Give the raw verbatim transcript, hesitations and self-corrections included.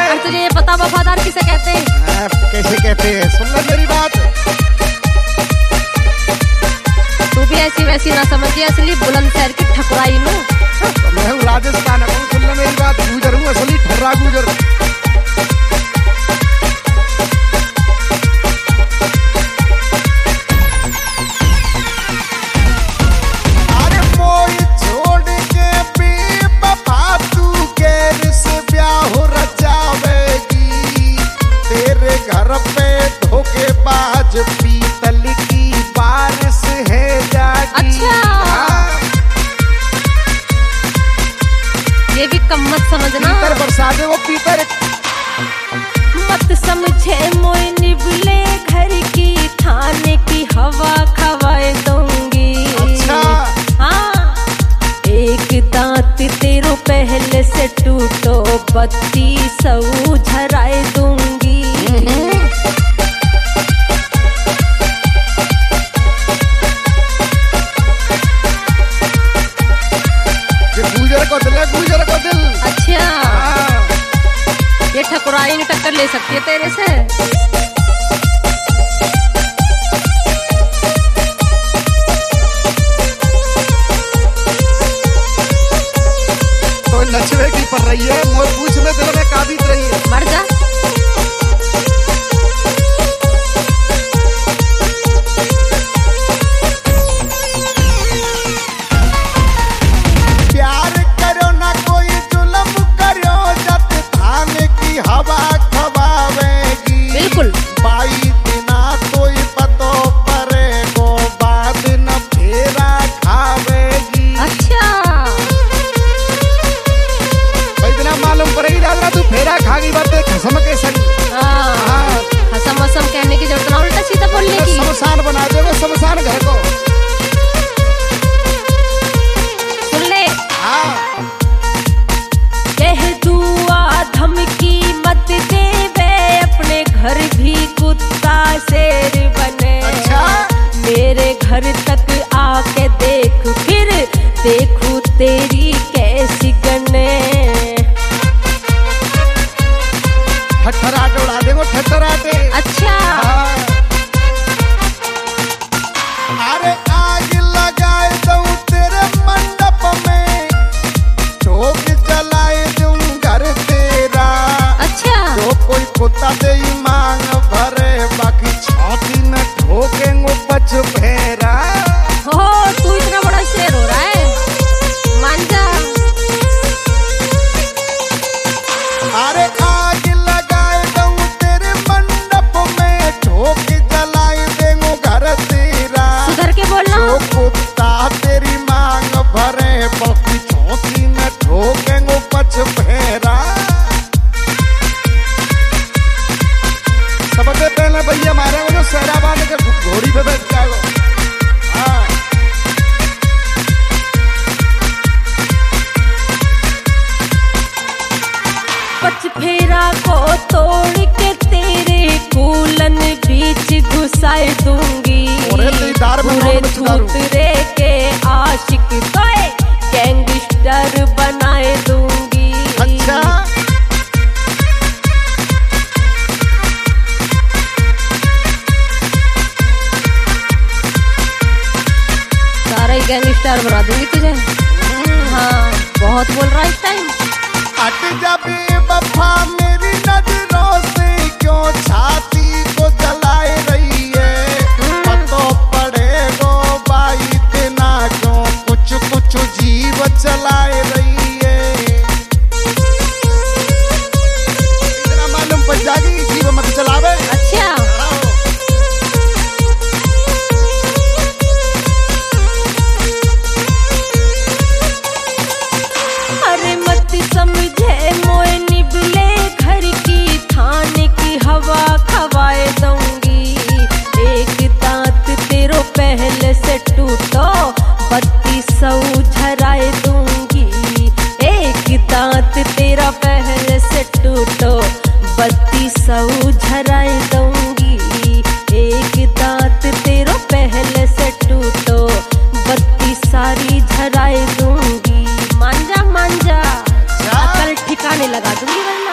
है। तुझे ये पता वफादार किसे कहते हैं? आ, कैसे कहते हैं, सुन ले मेरी बात। तू भी ऐसी वैसी ना समझिए, असली बुलंदशहर की ठकुराई में। तो मैं हूँ राजस्थान, सुन ले मेरी बात, गुजर हूँ असली ठर्रा गुजर। पीतल की बारिश है जागी। अच्छा, ये भी कम मत समझना। पीतर बरसाते वो पीतर। मत समझे मोय निबले घर की, थाने की हवा खवाए दूंगी। अच्छा हाँ, एक दांत तेरो पहले से टूटो, बत्ती सौ झराए दूंगी। को दिल है, गुजर को दिल। अच्छा, ये ठकुराई नहीं टक्कर ले सकती है तेरे से। तो नचवे की पड़ रही है, मोर पूछ में दिल में काबिज रही है। मर जा। हवा खवावेगी बिल्कुल। बाई दिना कोई पतो परे को, बाद न फेरा खावेगी। अच्छा, भाई दिना मालूम पड़ेगी, दादा तू फेरा खागी बात खसम के संग। हाँ, खसम वसम कहने की जरूरत ना, उल्टा सीधा बोलने की। शमशान बना दे वो शमशान घर को। सुन ले। हाँ, कह दुआ धमकी मत देवे, अपने घर भी कुत्ता शेर बने। अच्छा, मेरे घर तक आके देख, फिर देखूं तेरी कैसी गने। ठठराटे उड़ा दे वो ठठराटे। अच्छा, अरे आग लगाए दूं तेरे मंडप में, ठोक जलाए दूं घर तेरा। अच्छा, जो कोई कुत्ता दे मांग भरे, बाकी छाती न ठोकेंगे बच भेरा। हो तू इतना बड़ा शेर हो रहा है, मान जा। अरे आग लगाए दूं तेरे मंडप में, ठोक जलाए देंगे घर तेरा। सुधर के बोलना। जो कुत्ता तेरी मांग भरे, बाकी छाती न ठोकेंगे बच भेरा। सबसे पहले भैया मारे वो जो सहराबाद के घोड़ी पे बैठ जाएगा। हाँ, पच फेरा को तोड़ के तेरे कूलन बीच घुसाए दूंगी। पूरे थूतरे के आशिक तो गैंगस्टर बनाए दूंगी। अच्छा, गैंगस्टर बना दूंगी तुझे। हाँ, बहुत बोल रहा है इस टाइम। हट जा बेवफा मेरी नजरों से, क्यों छाती को जलाए रही है। पतो पड़ेगो बाई देना, क्यों कुछ कुछ जीव चलाए रही है। इतना मालूम पड़ जाएगी, जीव मत चलावे। अच्छा, समझे मोय निबले घर की, थाने की हवा खवाए दूंगी। एक दांत तेरो पहले से टूटो, बत्ती सौ झराए दूंगी। एक दांत तेरा पहले से टूटो, बत्ती सौ झराए दूंगी। एक दांत तेरो पहले से टूटो, बत्ती सारी झराए दूंगी। मान जा मान जा, अकल ठिकाने लगा दूंगी।